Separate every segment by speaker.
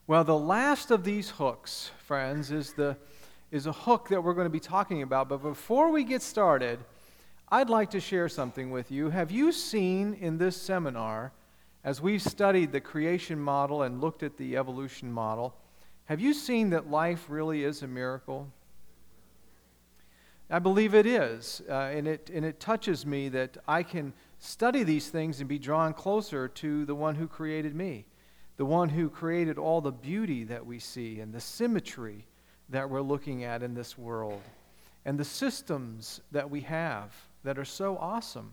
Speaker 1: Well, the last of these hooks, friends, is a hook that we're going to be talking about. But before we get started, I'd like to share something with you. Have you seen in this seminar, as we've studied the creation model and looked at the evolution model, have you seen that life really is a miracle? I believe it is, and it touches me that I can study these things and be drawn closer to the one who created me, the one who created all the beauty that we see and the symmetry that we're looking at in this world, and the systems that we have that are so awesome.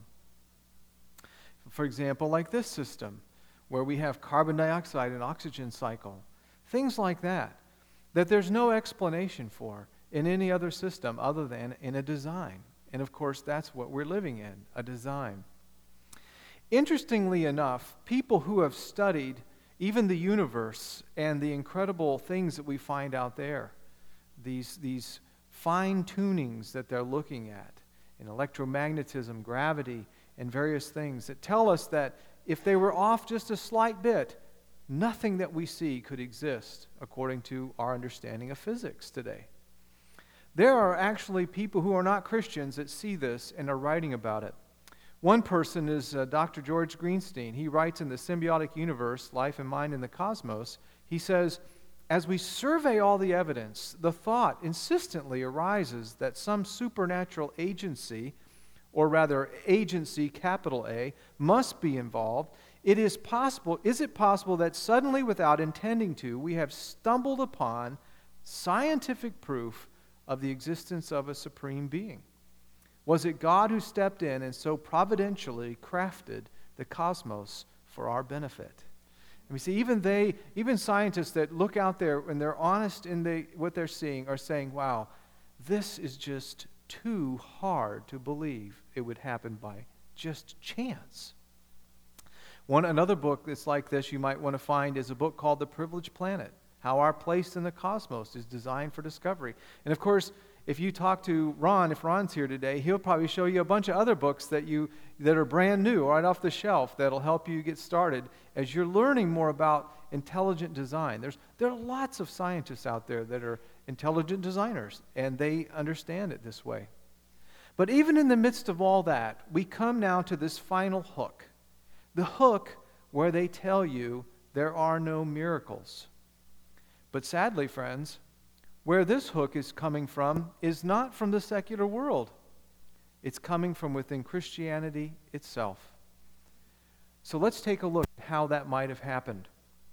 Speaker 1: For example, like this system, where we have carbon dioxide and oxygen cycle, things like that there's no explanation for in any other system other than in a design. And of course, that's what we're living in, a design. Interestingly enough, people who have studied even the universe and the incredible things that we find out there, these fine tunings that they're looking at in electromagnetism, gravity, and various things that tell us that if they were off just a slight bit, nothing that we see could exist according to our understanding of physics today. There are actually people who are not Christians that see this and are writing about it. One person is Dr. George Greenstein. He writes in The Symbiotic Universe, Life and Mind in the Cosmos, he says, as we survey all the evidence, the thought insistently arises that some supernatural agency, or rather agency, capital A, must be involved. Is it possible that suddenly, without intending to, we have stumbled upon scientific proof of the existence of a supreme being? Was it God who stepped in and so providentially crafted the cosmos for our benefit? And we see even scientists that look out there and they're honest in what they're seeing are saying, wow, this is just too hard to believe it would happen by just chance. Another book that's like this you might want to find is a book called The Privileged Planet, How Our Place in the Cosmos is Designed for Discovery. And of course, if you talk to Ron, if Ron's here today, he'll probably show you a bunch of other books that are brand new, right off the shelf, that'll help you get started as you're learning more about intelligent design. There are lots of scientists out there that are intelligent designers, and they understand it this way. But even in the midst of all that, we come now to this final hook. The hook where they tell you there are no miracles. But sadly, friends, where this hook is coming from is not from the secular world. It's coming from within Christianity itself. So let's take a look at how that might have happened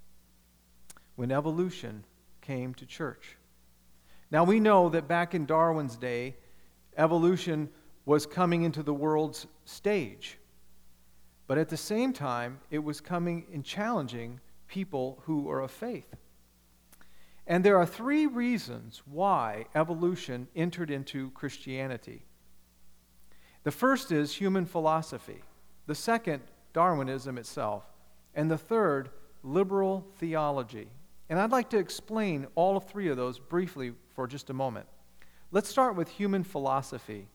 Speaker 1: when evolution came to church. Now we know that back in Darwin's day, evolution was coming into the world's stage. But at the same time, it was coming and challenging people who are of faith. And there are three reasons why evolution entered into Christianity. The first is human philosophy. The second, Darwinism itself. And the third, liberal theology. And I'd like to explain all three of those briefly for just a moment. Let's start with human philosophy.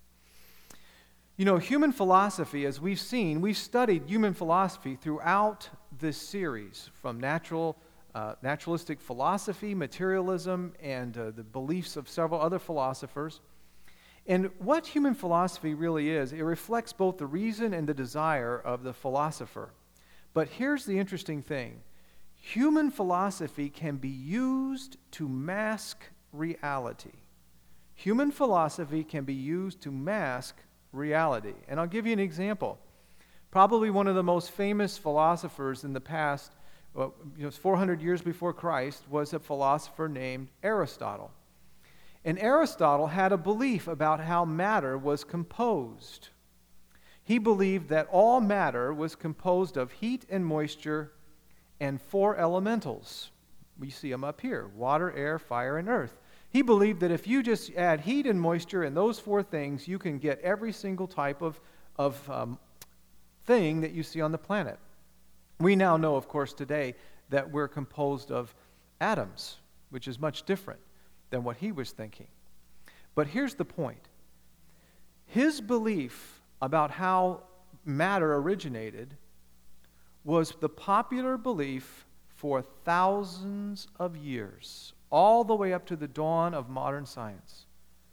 Speaker 1: You know, human philosophy, as we've seen, we've studied human philosophy throughout this series, from naturalistic philosophy, materialism, and the beliefs of several other philosophers. And what human philosophy really is, it reflects both the reason and the desire of the philosopher. But here's the interesting thing. Human philosophy can be used to mask reality. Human philosophy can be used to mask reality. And I'll give you an example. Probably one of the most famous philosophers in the past, 400 years before Christ, was a philosopher named Aristotle. And Aristotle had a belief about how matter was composed. He believed that all matter was composed of heat and moisture and four elementals. We see them up here: water, air, fire, and earth. He believed that if you just add heat and moisture and those four things, you can get every single type of thing that you see on the planet. We now know, of course, today that we're composed of atoms, which is much different than what he was thinking. But here's the point. His belief about how matter originated was the popular belief for thousands of years, all the way up to the dawn of modern science.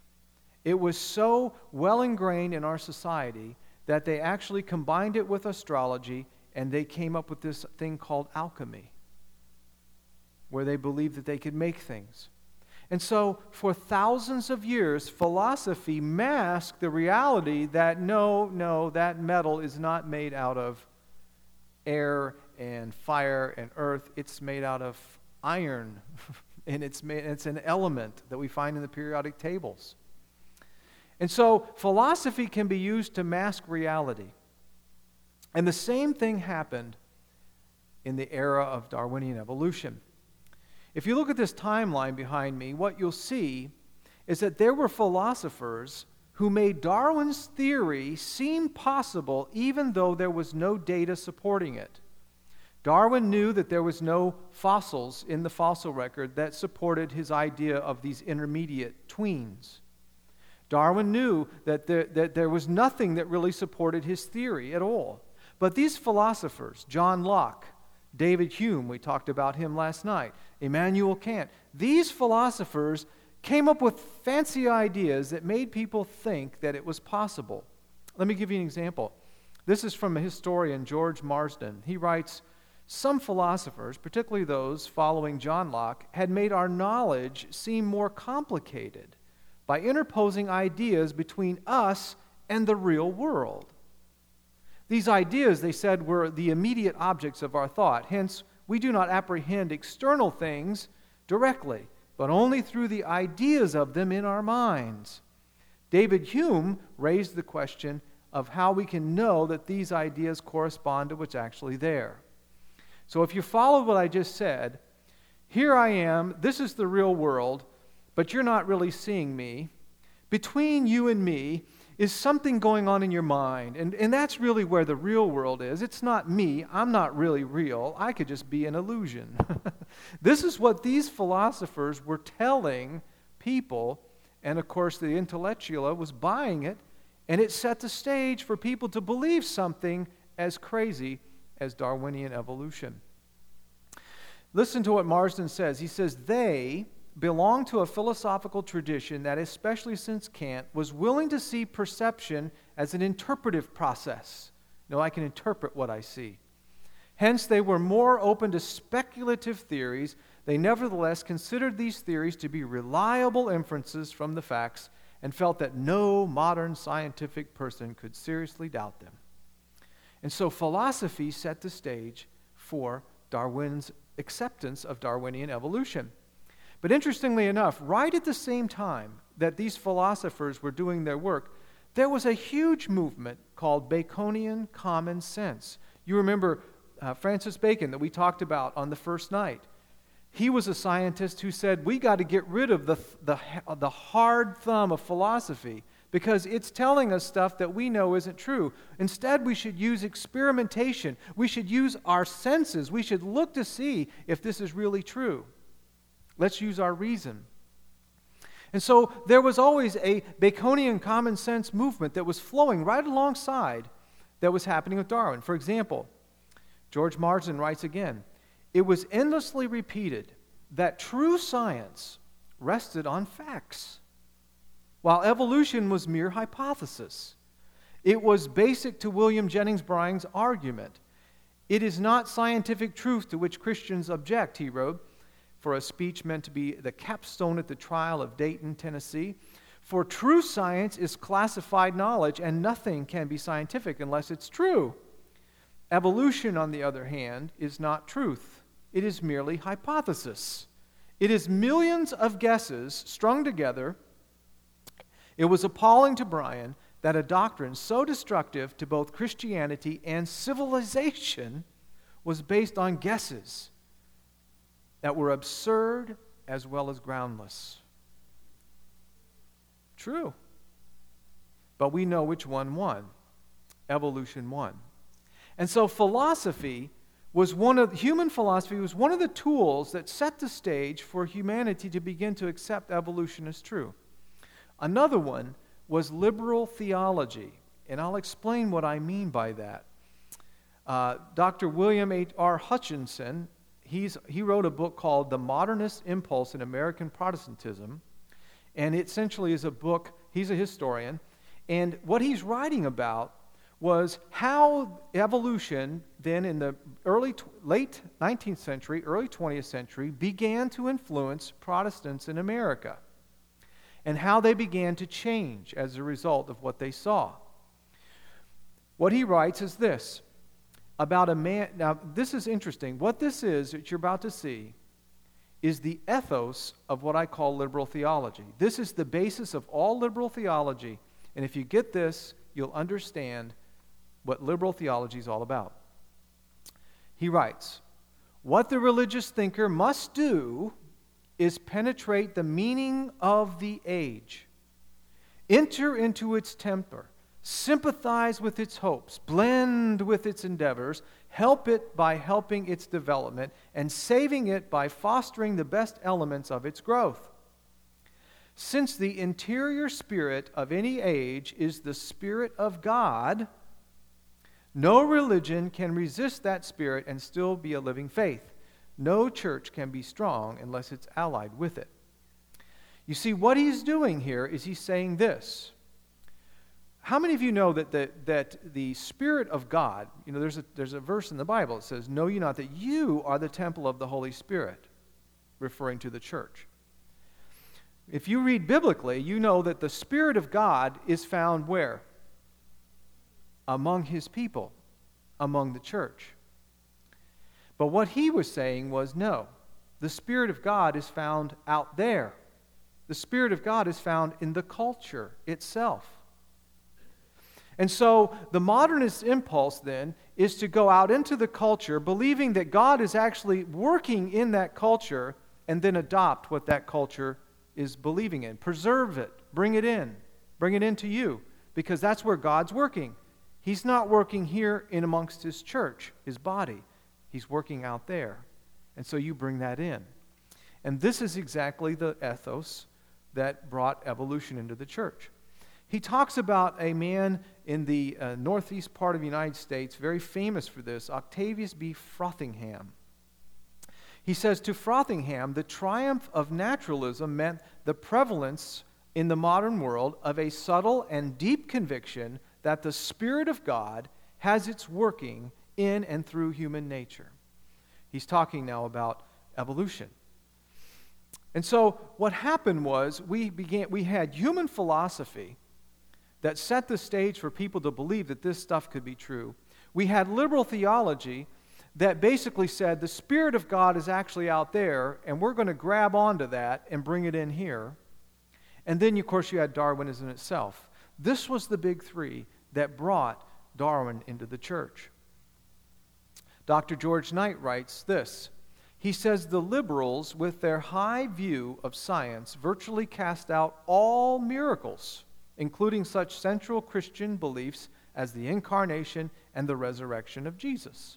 Speaker 1: It was so well ingrained in our society that they actually combined it with astrology, and they came up with this thing called alchemy, where they believed that they could make things. And so, for thousands of years, philosophy masked the reality that no, that metal is not made out of air and fire and earth. It's made out of iron, and it's an element that we find in the periodic tables. And so, philosophy can be used to mask reality. And the same thing happened in the era of Darwinian evolution. If you look at this timeline behind me, what you'll see is that there were philosophers who made Darwin's theory seem possible even though there was no data supporting it. Darwin knew that there was no fossils in the fossil record that supported his idea of these intermediate tweens. Darwin knew that there was nothing that really supported his theory at all. But these philosophers, John Locke, David Hume, we talked about him last night, Immanuel Kant, these philosophers came up with fancy ideas that made people think that it was possible. Let me give you an example. This is from a historian, George Marsden. He writes, "Some philosophers, particularly those following John Locke, had made our knowledge seem more complicated by interposing ideas between us and the real world. These ideas," they said, "were the immediate objects of our thought. Hence, we do not apprehend external things directly, but only through the ideas of them in our minds." David Hume raised the question of how we can know that these ideas correspond to what's actually there. So if you follow what I just said, here I am, this is the real world, but you're not really seeing me. Between you and me is something going on in your mind, and that's really where the real world is. It's not me. I'm not really real. I could just be an illusion. This is what these philosophers were telling people, and of course the intellectual was buying it, and it set the stage for people to believe something as crazy as Darwinian evolution. Listen to what Marsden says. He says, "They belong to a philosophical tradition that, especially since Kant, was willing to see perception as an interpretive process. I can interpret what I see. Hence, they were more open to speculative theories. They nevertheless considered these theories to be reliable inferences from the facts and felt that no modern scientific person could seriously doubt them." And so philosophy set the stage for Darwin's acceptance of Darwinian evolution. But interestingly enough, right at the same time that these philosophers were doing their work, there was a huge movement called Baconian common sense. You remember Francis Bacon that we talked about on the first night. He was a scientist who said, we got to get rid of the hard thumb of philosophy because it's telling us stuff that we know isn't true. Instead, we should use experimentation. We should use our senses. We should look to see if this is really true. Let's use our reason. And so there was always a Baconian common sense movement that was flowing right alongside that was happening with Darwin. For example, George Marsden writes again, "It was endlessly repeated that true science rested on facts, while evolution was mere hypothesis. It was basic to William Jennings Bryan's argument. It is not scientific truth to which Christians object," he wrote, for a speech meant to be the capstone at the trial of Dayton, Tennessee. "For true science is classified knowledge, and nothing can be scientific unless it's true. Evolution, on the other hand, is not truth. It is merely hypothesis. It is millions of guesses strung together. It was appalling to Bryan that a doctrine so destructive to both Christianity and civilization was based on guesses that were absurd as well as groundless." True. But we know which one won. Evolution won. And so human philosophy was one of the tools that set the stage for humanity to begin to accept evolution as true. Another one was liberal theology, and I'll explain what I mean by that. Dr. William H.R. Hutchinson, he wrote a book called The Modernist Impulse in American Protestantism, and it essentially is a book, he's a historian, and what he's writing about was how evolution then in the late 19th century, early 20th century began to influence Protestants in America, and how they began to change as a result of what they saw. What he writes is this, about a man. Now, this is interesting. What this is that you're about to see is the ethos of what I call liberal theology. This is the basis of all liberal theology. And if you get this, you'll understand what liberal theology is all about. He writes, what the religious thinker must do is penetrate the meaning of the age, enter into its temper, sympathize with its hopes, blend with its endeavors, help it by helping its development, and saving it by fostering the best elements of its growth. Since the interior spirit of any age is the Spirit of God, no religion can resist that spirit and still be a living faith. No church can be strong unless it's allied with it. You see, what he's doing here is he's saying this. How many of you know that the Spirit of God, you know, there's a verse in the Bible that says, know you not that you are the temple of the Holy Spirit, referring to the church. If you read biblically, you know that the Spirit of God is found where? Among His people, among the church. But what he was saying was, no, the Spirit of God is found out there. The Spirit of God is found in the culture itself. And so the modernist impulse then is to go out into the culture believing that God is actually working in that culture and then adopt what that culture is believing in. Preserve it. Bring it into you, because that's where God's working. He's not working here in amongst His church, His body. He's working out there. And so you bring that in. And this is exactly the ethos that brought evolution into the church. He talks about a man in the northeast part of the United States, very famous for this, Octavius B. Frothingham. He says, to Frothingham, the triumph of naturalism meant the prevalence in the modern world of a subtle and deep conviction that the Spirit of God has its working in and through human nature. He's talking now about evolution. And so what happened was we had human philosophy that set the stage for people to believe that this stuff could be true. We had liberal theology that basically said the Spirit of God is actually out there, and we're going to grab onto that and bring it in here. And then, of course, you had Darwinism itself. This was the big three that brought Darwin into the church. Dr. George Knight writes this. He says, the liberals, with their high view of science, virtually cast out all miracles, including such central Christian beliefs as the incarnation and the resurrection of Jesus.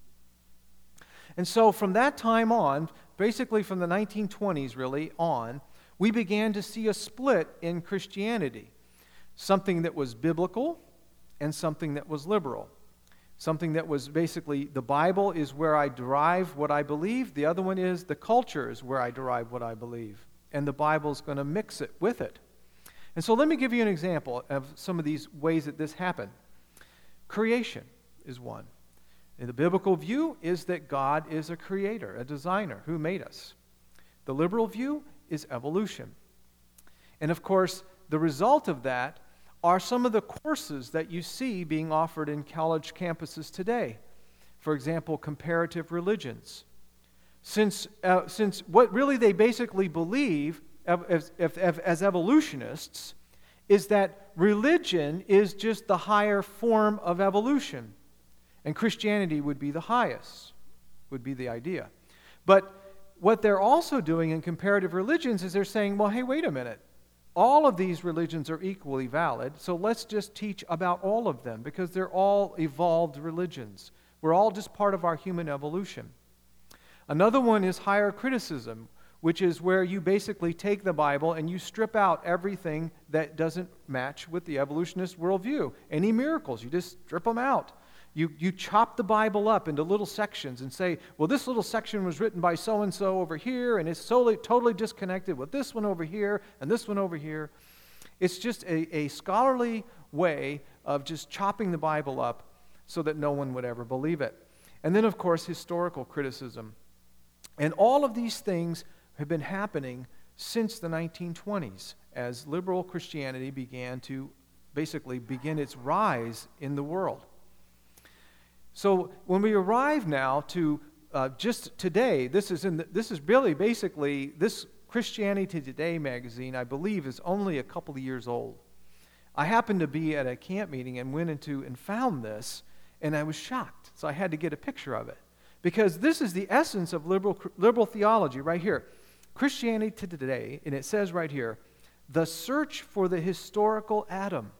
Speaker 1: And so from that time on, basically from the 1920s really on, we began to see a split in Christianity. Something that was biblical and something that was liberal. Something that was basically, the Bible is where I derive what I believe. The other one is the culture is where I derive what I believe. And the Bible's going to mix it with it. And so let me give you an example of some of these ways that this happened. Creation is one. And the biblical view is that God is a creator, a designer who made us. The liberal view is evolution. And of course, the result of that are some of the courses that you see being offered in college campuses today. For example, comparative religions. Since what really they basically believe as evolutionists is that religion is just the higher form of evolution, and Christianity would be the highest, would be the idea. But what they're also doing in comparative religions is they're saying, well, hey, wait a minute. All of these religions are equally valid, so let's just teach about all of them because they're all evolved religions. We're all just part of our human evolution. Another one is higher criticism, which is where you basically take the Bible and you strip out everything that doesn't match with the evolutionist worldview. Any miracles, you just strip them out. You chop the Bible up into little sections and say, well, this little section was written by so-and-so over here, and it's totally disconnected with this one over here and this one over here. It's just a scholarly way of just chopping the Bible up so that no one would ever believe it. And then, of course, historical criticism. And all of these things have been happening since the 1920s as liberal Christianity began its rise in the world. So when we arrive now to just today, this is really basically, this Christianity Today magazine, I believe, is only a couple of years old. I happened to be at a camp meeting and went into and found this, and I was shocked. So I had to get a picture of it. Because this is the essence of liberal theology right here. Christianity Today, and it says right here, the search for the historical Adam.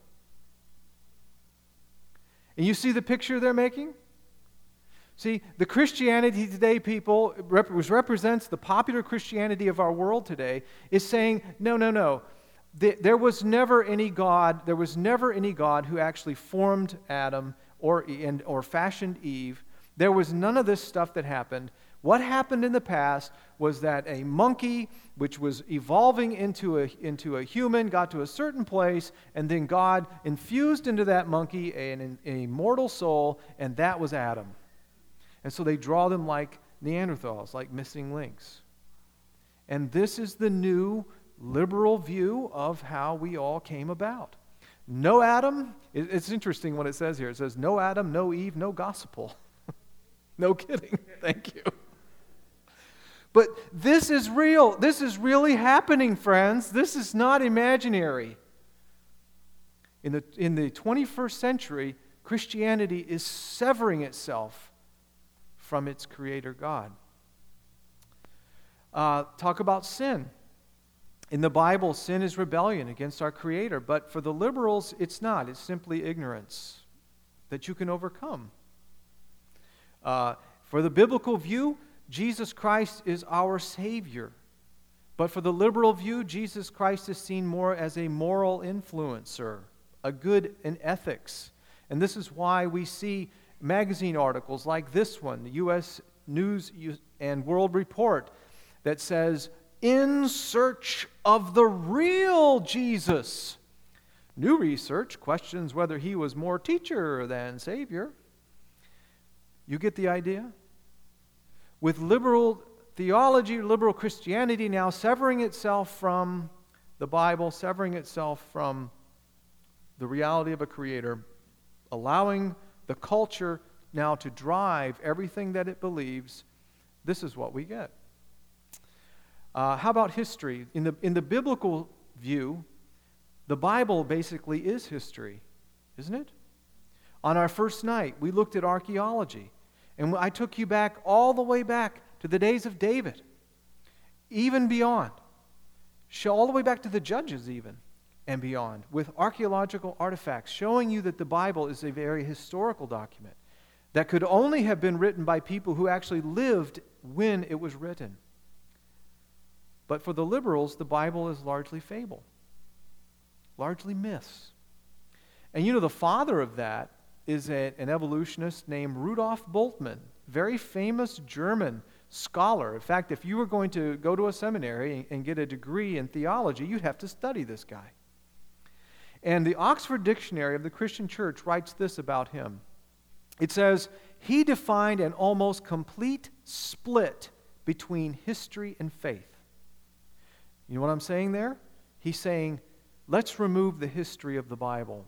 Speaker 1: And you see the picture they're making? See, the Christianity Today people, which represents the popular Christianity of our world today, is saying, no. There was never any God. There was never any God who actually formed Adam or fashioned Eve. There was none of this stuff that happened. What happened in the past was that a monkey, which was evolving into a human, got to a certain place, and then God infused into that monkey an immortal soul, and that was Adam. And so they draw them like Neanderthals, like missing links. And this is the new liberal view of how we all came about. No Adam. It's interesting what it says here. It says, no Adam, no Eve, no gospel. No kidding. Thank you. But this is real. This is really happening, friends. This is not imaginary. In the 21st century, Christianity is severing itself from its creator God. Talk about sin. In the Bible, sin is rebellion against our Creator, but for the liberals, it's not. It's simply ignorance that you can overcome. For the biblical view, Jesus Christ is our Savior. But for the liberal view, Jesus Christ is seen more as a moral influencer, a good in ethics. And this is why we see magazine articles like this one, the U.S. News and World Report, that says, "In search of the real Jesus." New research questions whether he was more teacher than Savior. You get the idea? With liberal theology, liberal Christianity now severing itself from the Bible, severing itself from the reality of a creator, allowing the culture now to drive everything that it believes, this is what we get. How about history? In the biblical view, the Bible basically is history, isn't it? On our first night, we looked at archaeology, and I took you back all the way back to the days of David, even beyond, all the way back to the Judges even, and beyond, with archaeological artifacts showing you that the Bible is a very historical document that could only have been written by people who actually lived when it was written. But for the liberals, the Bible is largely fable, largely myths. And you know, the father of that is an evolutionist named Rudolf Bultmann, very famous German scholar. In fact, if you were going to go to a seminary and get a degree in theology, you'd have to study this guy. And the Oxford Dictionary of the Christian Church writes this about him. It says, he defined an almost complete split between history and faith. You know what I'm saying there? He's saying, let's remove the history of the Bible.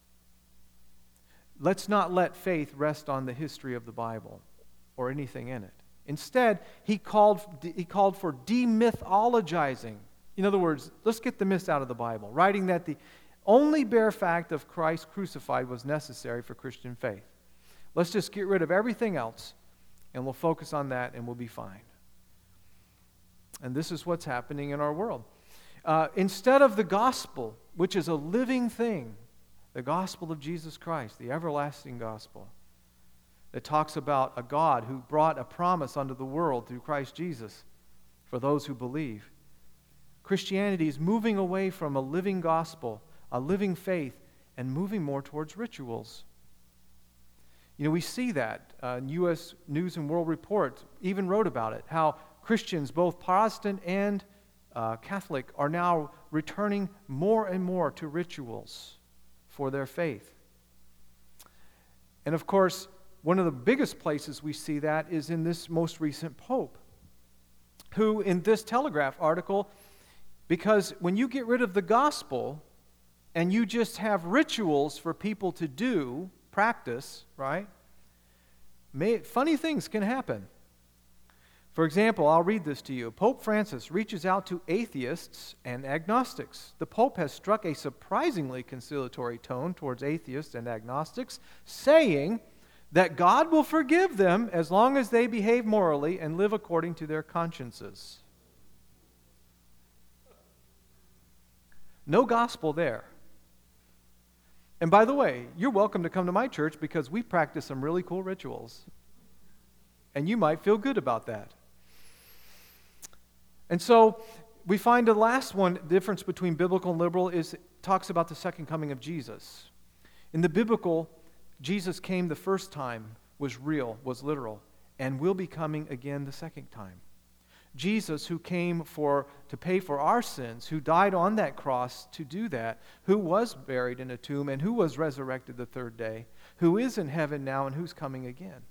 Speaker 1: Let's not let faith rest on the history of the Bible or anything in it. Instead, he called for demythologizing. In other words, let's get the myths out of the Bible, writing that the only bare fact of Christ crucified was necessary for Christian faith. Let's just get rid of everything else, and we'll focus on that, and we'll be fine. And this is what's happening in our world. Instead of the gospel, which is a living thing, the gospel of Jesus Christ, the everlasting gospel, that talks about a God who brought a promise unto the world through Christ Jesus for those who believe. Christianity is moving away from a living gospel, a living faith, and moving more towards rituals. We see that. U.S. News and World Report even wrote about it, how Christians, both Protestant and Catholic, are now returning more and more to rituals for their faith. And of course, one of the biggest places we see that is in this most recent Pope, who in this Telegraph article, because when you get rid of the gospel and you just have rituals for people to do, practice, right? Funny things can happen. For example, I'll read this to you. Pope Francis reaches out to atheists and agnostics. The Pope has struck a surprisingly conciliatory tone towards atheists and agnostics, saying that God will forgive them as long as they behave morally and live according to their consciences. No gospel there. And by the way, you're welcome to come to my church because we practice some really cool rituals. And you might feel good about that. And so we find the last one, the difference between biblical and liberal, is it talks about the second coming of Jesus. In the biblical, Jesus came the first time, was real, was literal, and will be coming again the second time. Jesus, who came to pay for our sins, who died on that cross to do that, who was buried in a tomb and who was resurrected the third day, who is in heaven now and who's coming again.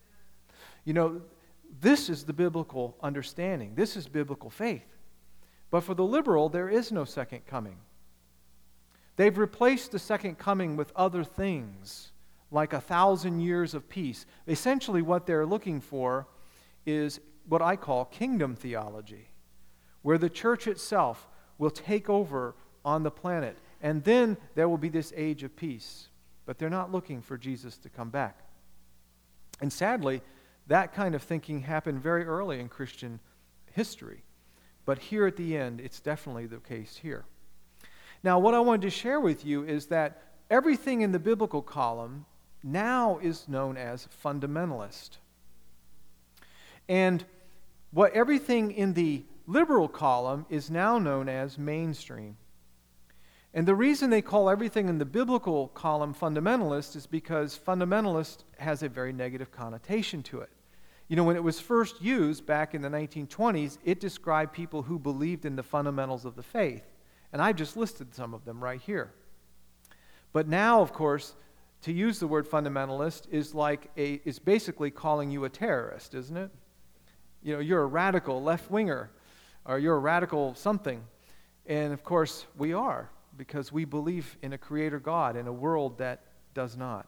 Speaker 1: This is the biblical understanding. This is biblical faith. But for the liberal, there is no second coming. They've replaced the second coming with other things, like 1,000 years of peace. Essentially, what they're looking for is what I call kingdom theology, where the church itself will take over on the planet, and then there will be this age of peace. But they're not looking for Jesus to come back. And sadly, that kind of thinking happened very early in Christian history. But here at the end, it's definitely the case here. Now, what I wanted to share with you is that everything in the biblical column now is known as fundamentalist. And what everything in the liberal column is now known as mainstream. And the reason they call everything in the biblical column fundamentalist is because fundamentalist has a very negative connotation to it. When it was first used back in the 1920s, it described people who believed in the fundamentals of the faith. And I just listed some of them right here. But now, of course, to use the word fundamentalist is basically calling you a terrorist, isn't it? You're a radical left-winger, or you're a radical something. And of course, we are, because we believe in a creator God in a world that does not.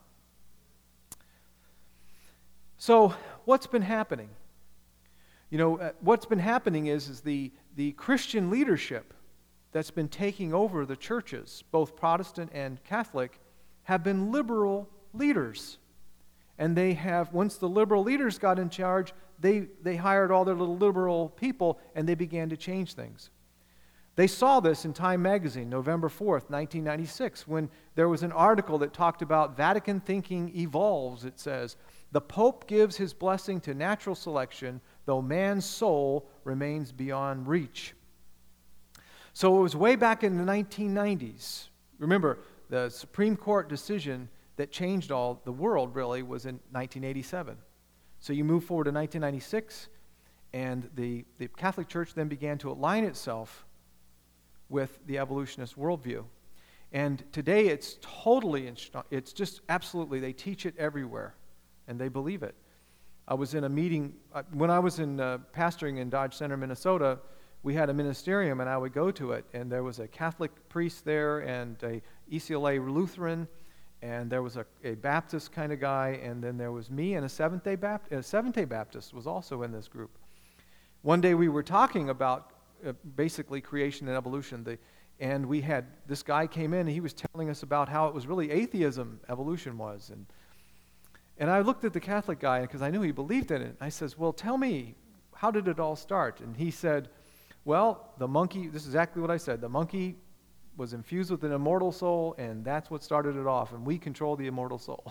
Speaker 1: So, what's been happening? What's been happening is the Christian leadership that's been taking over the churches, both Protestant and Catholic, have been liberal leaders. And they have, once the liberal leaders got in charge, they hired all their little liberal people, and they began to change things. They saw this in Time magazine, November 4th, 1996, when there was an article that talked about Vatican thinking evolves, it says. The Pope gives his blessing to natural selection, though man's soul remains beyond reach. So it was way back in the 1990s. Remember, the Supreme Court decision that changed all the world, really, was in 1987. So you move forward to 1996, and the Catholic Church then began to align itself with the evolutionist worldview. And today it's it's just absolutely, they teach it everywhere, and they believe it. I was in a meeting, when I was in pastoring in Dodge Center, Minnesota, we had a ministerium, and I would go to it, and there was a Catholic priest there, and a ECLA Lutheran, and there was a Baptist kind of guy, and then there was me, and a Seventh-day Baptist was also in this group. One day we were talking about basically creation and evolution, and we had, this guy came in, and he was telling us about how it was really atheism, evolution was, and I looked at the Catholic guy, because I knew he believed in it. I says, well, tell me, how did it all start? And he said, well, the monkey, this is exactly what I said, the monkey was infused with an immortal soul, and that's what started it off, and we control the immortal soul.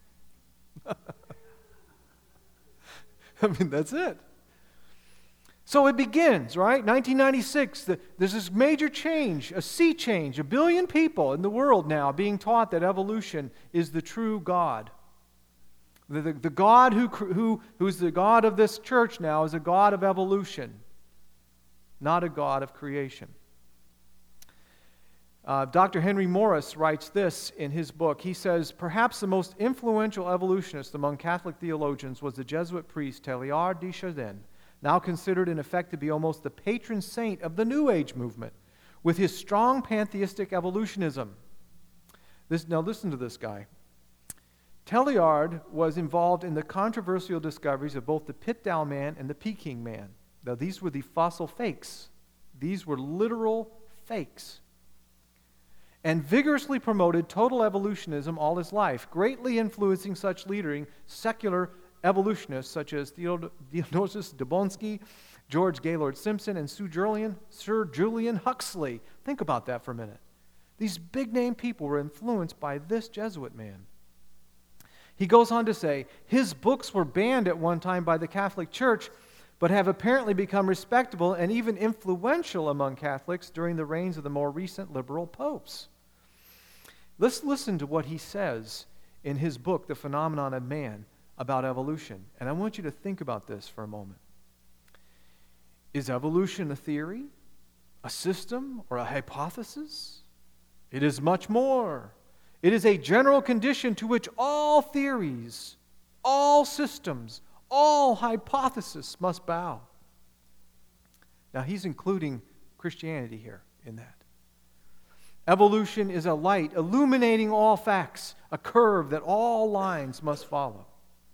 Speaker 1: I mean, that's it. So it begins, right? 1996, there's this major change, a sea change, 1 billion people in the world now being taught that evolution is the true God. The God who's the God of this church now is a God of evolution, not a God of creation. Dr. Henry Morris writes this in his book. He says, perhaps the most influential evolutionist among Catholic theologians was the Jesuit priest Teilhard de Chardin, now considered in effect to be almost the patron saint of the New Age movement, with his strong pantheistic evolutionism. Now listen to this guy. Teilhard was involved in the controversial discoveries of both the Pitdale man and the Peking man. Now these were the fossil fakes. These were literal fakes. And vigorously promoted total evolutionism all his life, greatly influencing such leading secular evolutionists such as Theodosius Dobzhansky, George Gaylord Simpson, and Sir Julian Huxley. Think about that for a minute. These big-name people were influenced by this Jesuit man. He goes on to say, his books were banned at one time by the Catholic Church, but have apparently become respectable and even influential among Catholics during the reigns of the more recent liberal popes. Let's listen to what he says in his book, The Phenomenon of Man, about evolution. And I want you to think about this for a moment. Is evolution a theory, a system, or a hypothesis? It is much more. It is a general condition to which all theories, all systems, all hypotheses must bow. Now, he's including Christianity here in that. Evolution is a light illuminating all facts, a curve that all lines must follow.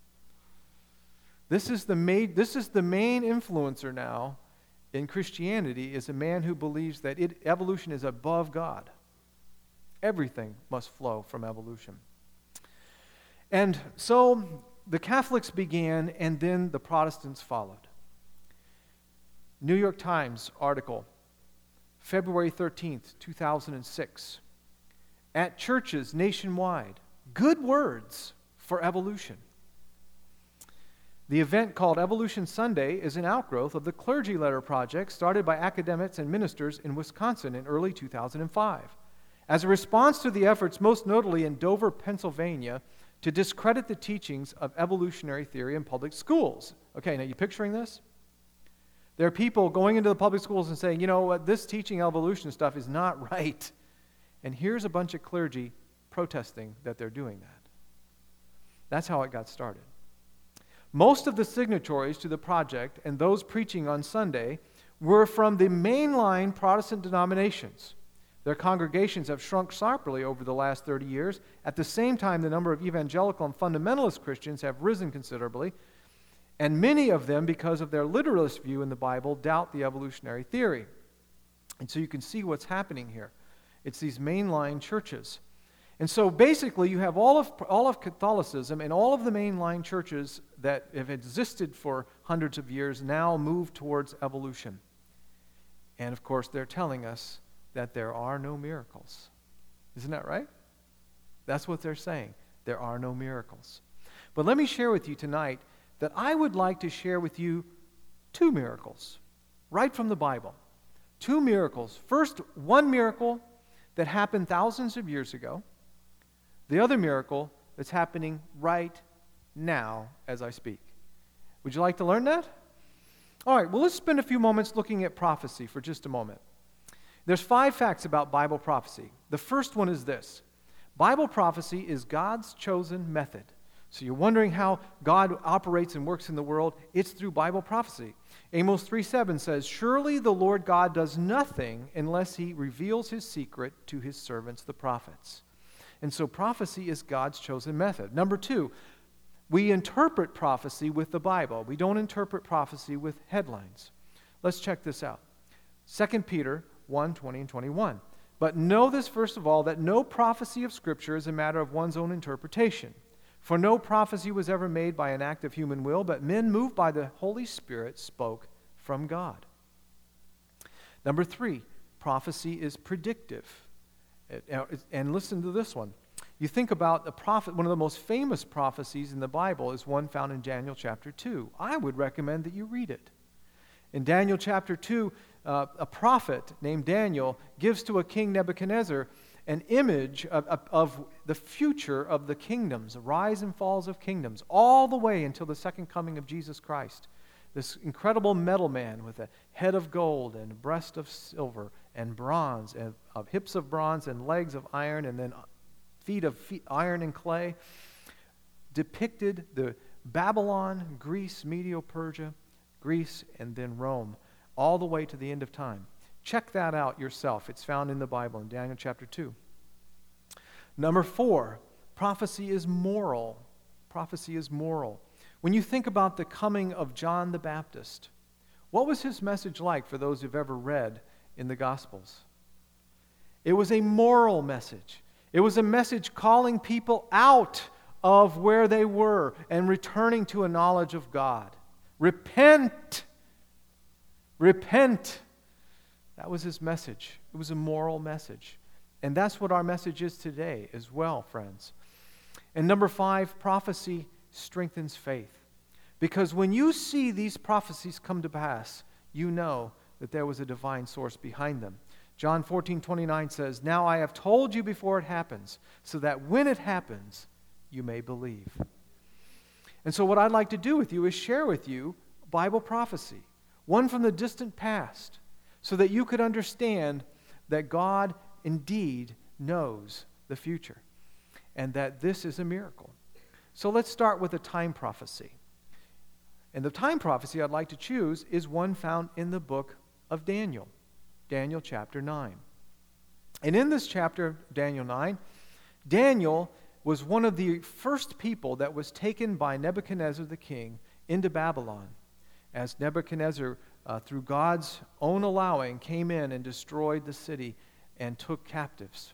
Speaker 1: This is the main influencer now in Christianity, is a man who believes that evolution is above God. Everything must flow from evolution. And so the Catholics began, and then the Protestants followed. New York Times article, February 13th, 2006. At churches nationwide, good words for evolution. The event, called Evolution Sunday, is an outgrowth of the Clergy Letter Project started by academics and ministers in Wisconsin in early 2005. As a response to the efforts, most notably in Dover, Pennsylvania, to discredit the teachings of evolutionary theory in public schools. Okay, now you picturing this? There are people going into the public schools and saying, you know what, this teaching evolution stuff is not right. And here's a bunch of clergy protesting that they're doing that. That's how it got started. Most of the signatories to the project and those preaching on Sunday were from the mainline Protestant denominations. Their congregations have shrunk sharply over the last 30 years. At the same time, the number of evangelical and fundamentalist Christians have risen considerably, and many of them, because of their literalist view in the Bible, doubt the evolutionary theory. And so you can see what's happening here. It's these mainline churches. And so basically you have all of Catholicism and all of the mainline churches that have existed for hundreds of years now move towards evolution. And of course they're telling us that there are no miracles. Isn't that right? That's what they're saying. There are no miracles. But let me share with you tonight that I would like to share with you two miracles right from the Bible. Two miracles. First, one miracle that happened thousands of years ago. The other miracle that's happening right now as I speak. Would you like to learn that? All right, well, let's spend a few moments looking at prophecy for just a moment. There's 5 facts about Bible prophecy. The first one is this. Bible prophecy is God's chosen method. So you're wondering how God operates and works in the world? It's through Bible prophecy. Amos 3:7 says, "Surely the Lord God does nothing unless he reveals his secret to his servants, the prophets." And so prophecy is God's chosen method. Number 2, we interpret prophecy with the Bible. We don't interpret prophecy with headlines. Let's check this out. 2 Peter 1:20 and 21. "But know this, first of all, that no prophecy of Scripture is a matter of one's own interpretation. For no prophecy was ever made by an act of human will, but men moved by the Holy Spirit spoke from God." Number 3, prophecy is predictive. And listen to this one. You think about the prophet, one of the most famous prophecies in the Bible is one found in Daniel chapter 2. I would recommend that you read it. In Daniel chapter 2, a prophet named Daniel gives to a king Nebuchadnezzar an image of the future of the kingdoms, the rise and falls of kingdoms, all the way until the second coming of Jesus Christ. This incredible metal man with a head of gold and a breast of silver and bronze, and hips of bronze and legs of iron, and then feet of iron and clay, depicted the Babylon, Greece, Medo-Persia, Greece, and then Rome, all the way to the end of time. Check that out yourself. It's found in the Bible in Daniel chapter 2. Number 4, prophecy is moral. Prophecy is moral. When you think about the coming of John the Baptist, what was his message like for those who've ever read in the Gospels? It was a moral message. It was a message calling people out of where they were and returning to a knowledge of God. Repent! Repent! That was his message. It was a moral message. And that's what our message is today as well, friends. And number 5, prophecy strengthens faith. Because when you see these prophecies come to pass, you know that there was a divine source behind them. John 14:29 says, "Now I have told you before it happens, so that when it happens, you may believe." And so what I'd like to do with you is share with you Bible prophecy, one from the distant past, so that you could understand that God indeed knows the future and that this is a miracle. So let's start with a time prophecy. And the time prophecy I'd like to choose is one found in the book of Daniel, Daniel chapter 9. And in this chapter, Daniel 9, Daniel was one of the first people that was taken by Nebuchadnezzar the king into Babylon, as Nebuchadnezzar, through God's own allowing, came in and destroyed the city and took captives.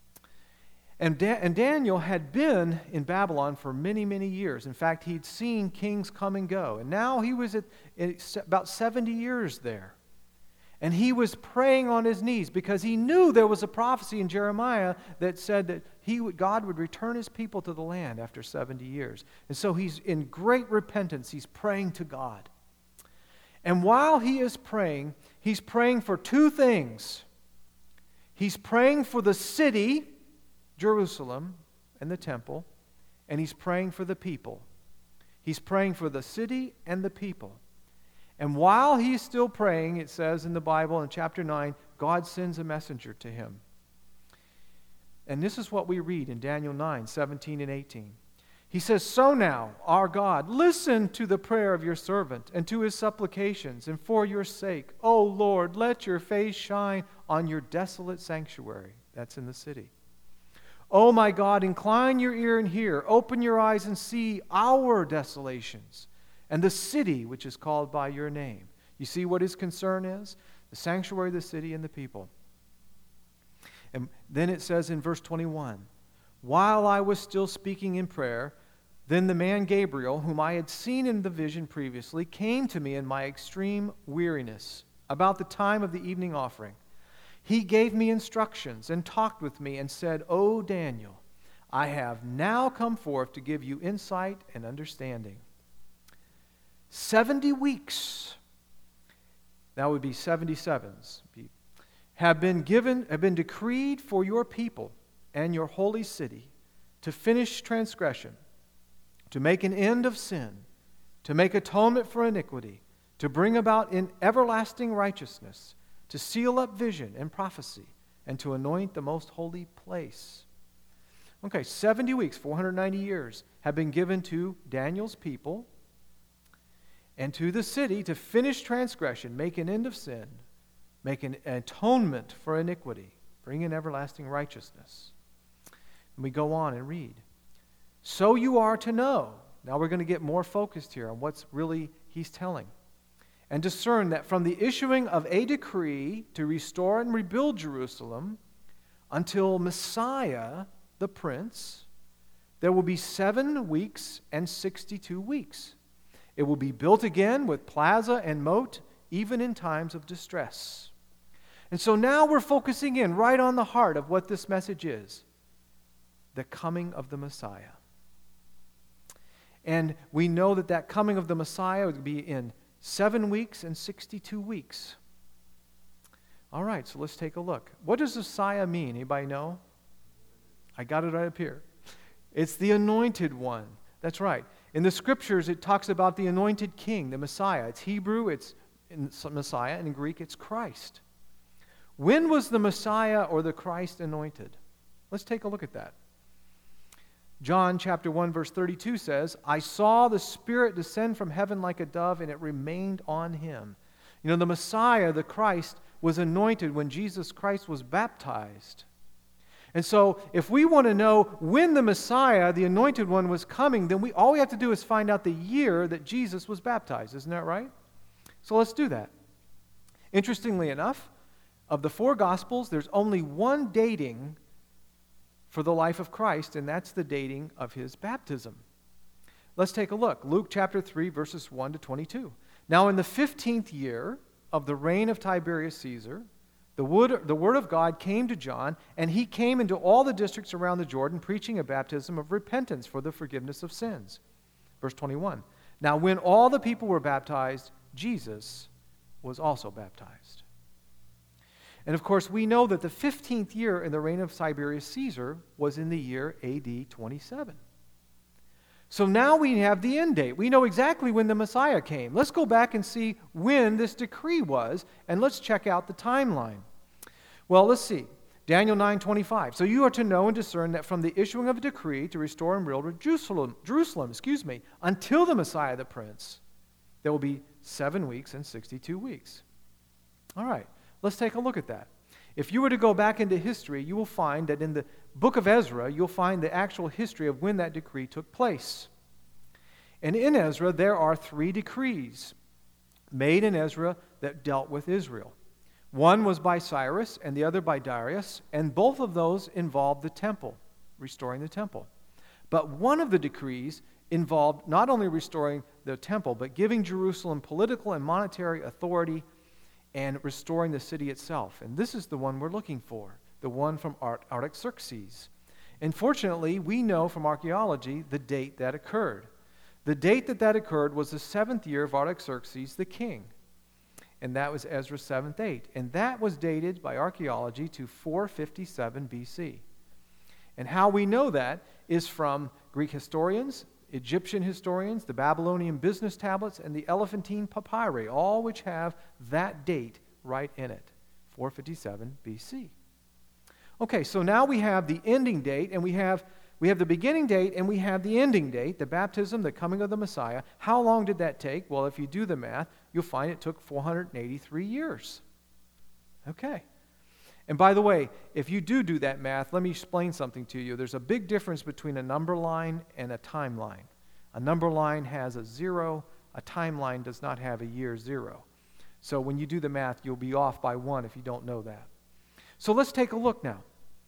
Speaker 1: And Daniel had been in Babylon for many, many years. In fact, he'd seen kings come and go. And now he was at about 70 years there. And he was praying on his knees because he knew there was a prophecy in Jeremiah that said that God would return his people to the land after 70 years. And so he's in great repentance. He's praying to God. And while he is praying, he's praying for two things. He's praying for the city, Jerusalem, and the temple, and he's praying for the people. He's praying for the city and the people. And while he's still praying, it says in the Bible in chapter 9, God sends a messenger to him. And this is what we read in Daniel 9, 17 and 18. He says, "So now, our God, listen to the prayer of your servant and to his supplications, and for your sake, O Lord, let your face shine on your desolate sanctuary." That's in the city. "O my God, incline your ear and hear. Open your eyes and see our desolations and the city which is called by your name." You see what his concern is? The sanctuary, the city, and the people. And then it says in verse 21, "While I was still speaking in prayer, then the man Gabriel, whom I had seen in the vision previously, came to me in my extreme weariness about the time of the evening offering. He gave me instructions and talked with me and said, 'O Daniel, I have now come forth to give you insight and understanding.' 70 weeks, that would be 77s, have been decreed for your people and your holy city to finish transgression, to make an end of sin, to make atonement for iniquity, to bring about in everlasting righteousness, to seal up vision and prophecy, and to anoint the most holy place." Okay, 70 weeks, 490 years, have been given to Daniel's people and to the city to finish transgression, make an end of sin, make an atonement for iniquity, bring in everlasting righteousness. And we go on and read. "So you are to know." Now we're going to get more focused here on what's really he's telling. "And discern that from the issuing of a decree to restore and rebuild Jerusalem until Messiah, the Prince, there will be 7 weeks and 62 weeks. It will be built again with plaza and moat, even in times of distress." And so now we're focusing in right on the heart of what this message is: the coming of the Messiah. And we know that that coming of the Messiah would be in 7 weeks and 62 weeks. All right, so let's take a look. What does Messiah mean? Anybody know? I got it right up here. It's the anointed one. That's right. In the scriptures, it talks about the anointed king, the Messiah. It's Hebrew, it's Messiah, and in Greek, it's Christ. When was the Messiah or the Christ anointed? Let's take a look at that. John chapter 1, verse 32 says, I saw the Spirit descend from heaven like a dove, and it remained on him. You know, the Messiah, the Christ, was anointed when Jesus Christ was baptized. And so, if we want to know when the Messiah, the anointed one, was coming, then all we have to do is find out the year that Jesus was baptized. Isn't that right? So let's do that. Interestingly enough, of the 4 Gospels, there's only one dating for the life of Christ, and that's the dating of his baptism. Let's take a look. Luke chapter 3, verses 1 to 22. Now in the 15th year of the reign of Tiberius Caesar, the word of God came to John, and he came into all the districts around the Jordan, preaching a baptism of repentance for the forgiveness of sins. Verse 21. Now when all the people were baptized, Jesus was also baptized. And of course, we know that the 15th year in the reign of Tiberius Caesar was in the year AD 27. So now we have the end date. We know exactly when the Messiah came. Let's go back and see when this decree was, and let's check out the timeline. Well, let's see. Daniel 9:25. So you are to know and discern that from the issuing of a decree to restore and rebuild Jerusalem, until the Messiah the Prince, there will be 7 weeks and 62 weeks. All right, let's take a look at that. If you were to go back into history, you will find that in the book of Ezra, you'll find the actual history of when that decree took place. And in Ezra, there are 3 decrees made in Ezra that dealt with Israel. One was by Cyrus and the other by Darius, and both of those involved the temple, restoring the temple. But one of the decrees involved not only restoring the temple, but giving Jerusalem political and monetary authority and restoring the city itself. And this is the one we're looking for, the one from Artaxerxes. And fortunately, we know from archaeology the date that occurred. The date that occurred was the 7th year of Artaxerxes the king. And that was Ezra 7:8. And that was dated by archaeology to 457 BC. And how we know that is from Greek historians, Egyptian historians, the Babylonian business tablets, and the Elephantine papyri, all which have that date right in it, 457 BC. Okay, so now we have the ending date, and we have the beginning date, and we have the ending date, the baptism, the coming of the Messiah. How long did that take? Well, if you do the math, you'll find it took 483 years. Okay. And by the way, if you do that math, let me explain something to you. There's a big difference between a number line and a timeline. A number line has a 0. A timeline does not have a year 0. So when you do the math, you'll be off by 1 if you don't know that. So let's take a look now.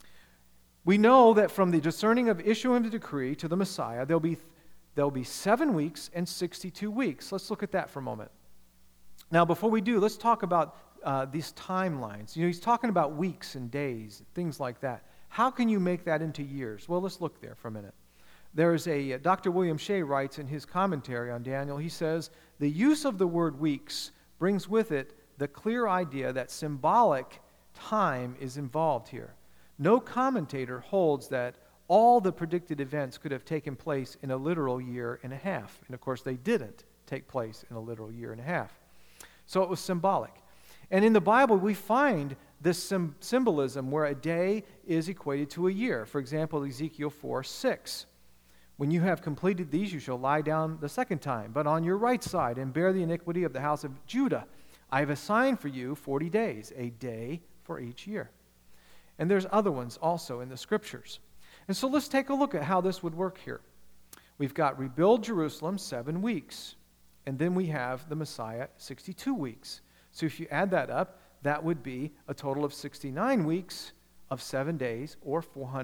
Speaker 1: We know that from the discerning of issuing the decree to the Messiah, there'll be 7 weeks and 62 weeks. Let's look at that for a moment. Now, before we do, let's talk about these timelines. You know, he's talking about weeks and days, things like that. How can you make that into years? Well, let's look there for a minute. There's Dr. William Shea writes in his commentary on Daniel, he says, the use of the word weeks brings with it the clear idea that symbolic time is involved here. No commentator holds that all the predicted events could have taken place in a literal year and a half. And of course, they didn't take place in a literal year and a half. So it was symbolic. And in the Bible, we find this symbolism where a day is equated to a year. For example, Ezekiel 4:6. When you have completed these, you shall lie down the second time, but on your right side, and bear the iniquity of the house of Judah. I have assigned for you 40 days, a day for each year. And there's other ones also in the Scriptures. And so let's take a look at how this would work here. We've got rebuild Jerusalem, 7 weeks. And then we have the Messiah, 62 weeks. So if you add that up, that would be a total of 69 weeks of 7 days, or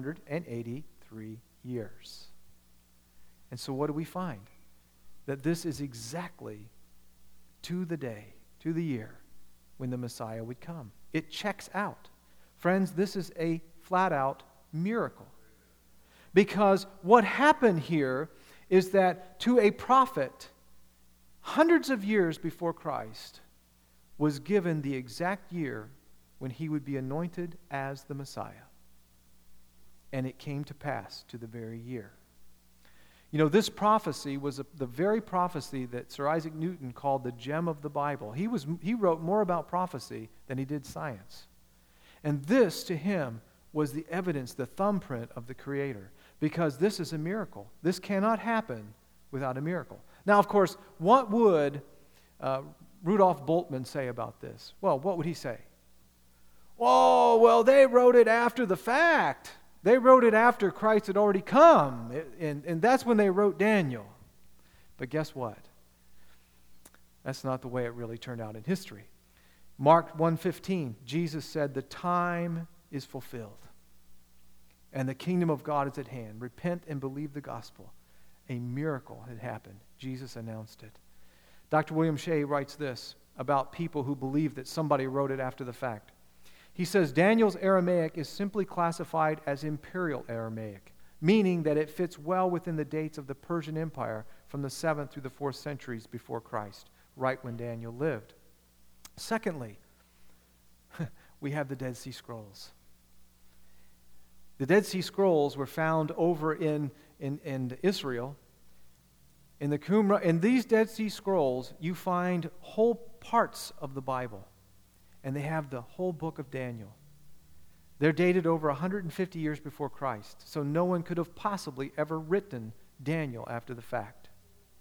Speaker 1: 483 years. And so what do we find? That this is exactly to the day, to the year, when the Messiah would come. It checks out. Friends, this is a flat-out miracle. Because what happened here is that to a prophet, hundreds of years before Christ, was given the exact year when he would be anointed as the Messiah. and it came to pass to the very year. You know, this prophecy was the very prophecy that Sir Isaac Newton called the gem of the Bible. He wrote more about prophecy than he did science. And this, to him, was the evidence, the thumbprint of the Creator, because this is a miracle. This cannot happen without a miracle. Now, of course, what would Rudolf Bultmann say about this? Well, what would he say? Oh, well, they wrote it after the fact. They wrote it after Christ had already come, and that's when they wrote Daniel. But guess what? That's not the way it really turned out in history. Mark 1:15, Jesus said, "The time is fulfilled, and the kingdom of God is at hand. Repent and believe the gospel." A miracle had happened. Jesus announced it. Dr. William Shea writes this about people who believe that somebody wrote it after the fact. He says, Daniel's Aramaic is simply classified as Imperial Aramaic, meaning that it fits well within the dates of the Persian Empire from the 7th through the 4th centuries before Christ, right when Daniel lived. Secondly, we have the Dead Sea Scrolls. The Dead Sea Scrolls were found over in Israel. In the Qumran, in these Dead Sea Scrolls, you find whole parts of the Bible. And they have the whole book of Daniel. They're dated over 150 years before Christ, so no one could have possibly ever written Daniel after the fact.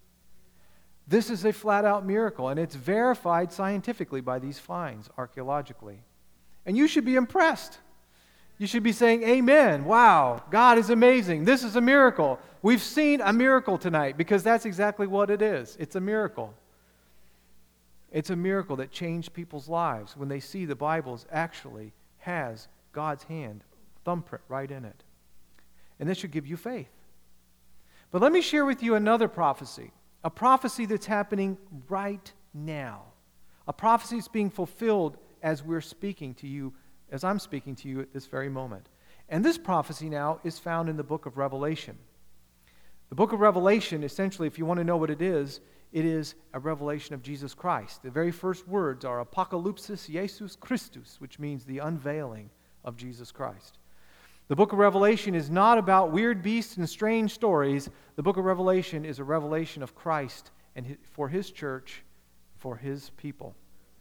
Speaker 1: This is a flat-out miracle, and it's verified scientifically by these finds, archaeologically. And you should be impressed. You should be saying, amen, wow, God is amazing. This is a miracle. We've seen a miracle tonight, because that's exactly what it is. It's a miracle. It's a miracle that changed people's lives when they see the Bible actually has God's hand, thumbprint right in it. And this should give you faith. But let me share with you another prophecy, a prophecy that's happening right now, a prophecy that's being fulfilled as we're speaking to you, as I'm speaking to you at this very moment. And this prophecy now is found in the book of Revelation. The book of Revelation, essentially, if you want to know what it is a revelation of Jesus Christ. The very first words are Apocalypsis Jesus Christus, which means the unveiling of Jesus Christ. The book of Revelation is not about weird beasts and strange stories. The book of Revelation is a revelation of Christ and for His church, for His people.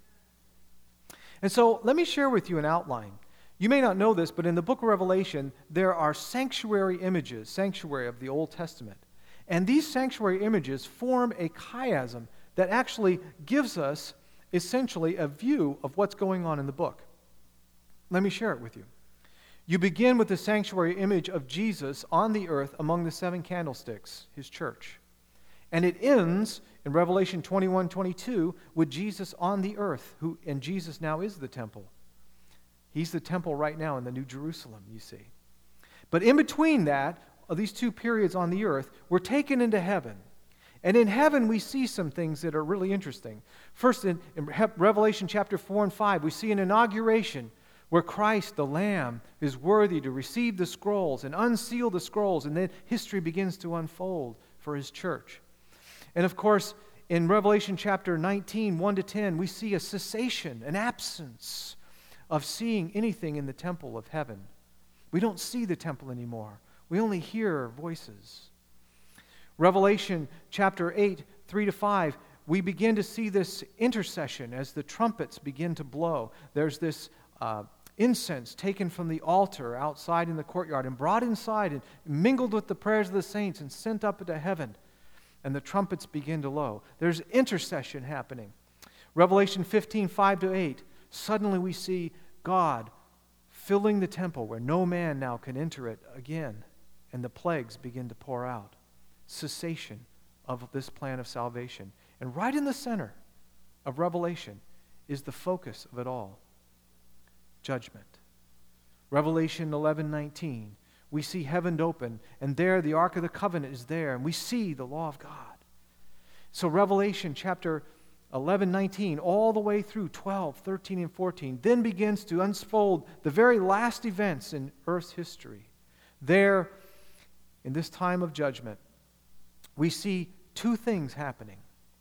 Speaker 1: And so let me share with you an outline. You may not know this, but in the book of Revelation, there are sanctuary images, sanctuary of the Old Testament. And these sanctuary images form a chiasm that actually gives us essentially a view of what's going on in the book. Let me share it with you. You begin with the sanctuary image of Jesus on the earth among the 7 candlesticks, His church. And it ends in Revelation 21:22 with Jesus on the earth, and Jesus now is the temple. He's the temple right now in the New Jerusalem, you see. But in between that, of these two periods on the earth, we're taken into heaven. And in heaven, we see some things that are really interesting. First, in Revelation chapter 4 and 5, we see an inauguration where Christ, the Lamb, is worthy to receive the scrolls and unseal the scrolls, and then history begins to unfold for His church. And of course, in Revelation chapter 19, 1-10, we see a cessation, an absence of seeing anything in the temple of heaven. We don't see the temple anymore. We only hear voices. Revelation chapter 8, 3-5, we begin to see this intercession as the trumpets begin to blow. There's this incense taken from the altar outside in the courtyard and brought inside and mingled with the prayers of the saints and sent up into heaven. And the trumpets begin to blow. There's intercession happening. Revelation 15, 5-8, suddenly we see God filling the temple where no man now can enter it again. And the plagues begin to pour out. Cessation of this plan of salvation. And right in the center of Revelation is the focus of it all. Judgment. Revelation 11:19. We see heaven open, and there the Ark of the Covenant is there, and we see the law of God. So Revelation chapter 11:19, all the way through 12, 13, and 14, then begins to unfold the very last events in earth's history. There, in this time of judgment, we see two things happening.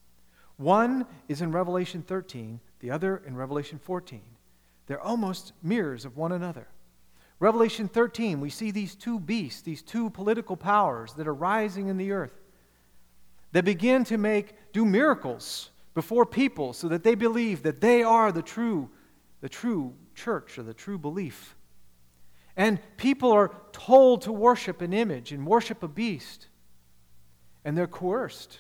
Speaker 1: One is in Revelation 13, the other in Revelation 14. They're almost mirrors of one another. Revelation 13, we see these two beasts, these two political powers that are rising in the earth. They begin to do miracles before people so that they believe that they are the true church or the true belief. And people are told to worship an image and worship a beast. And they're coerced